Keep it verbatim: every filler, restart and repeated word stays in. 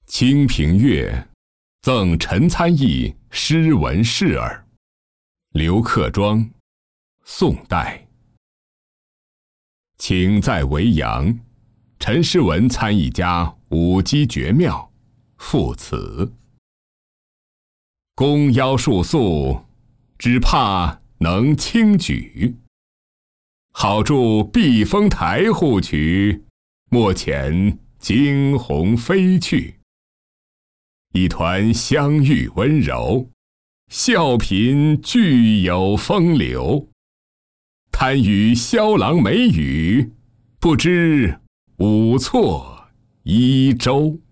清平乐，赠陈参议诗文示耳。刘克庄，宋代。请在维扬，陈诗文参议家舞姬绝妙，赋此。弓腰束素，只怕能轻举。好筑避风台户曲，莫遣惊鸿飞去。一团香玉温柔，笑颦俱有风流。贪与萧郎美语，不知舞错伊州。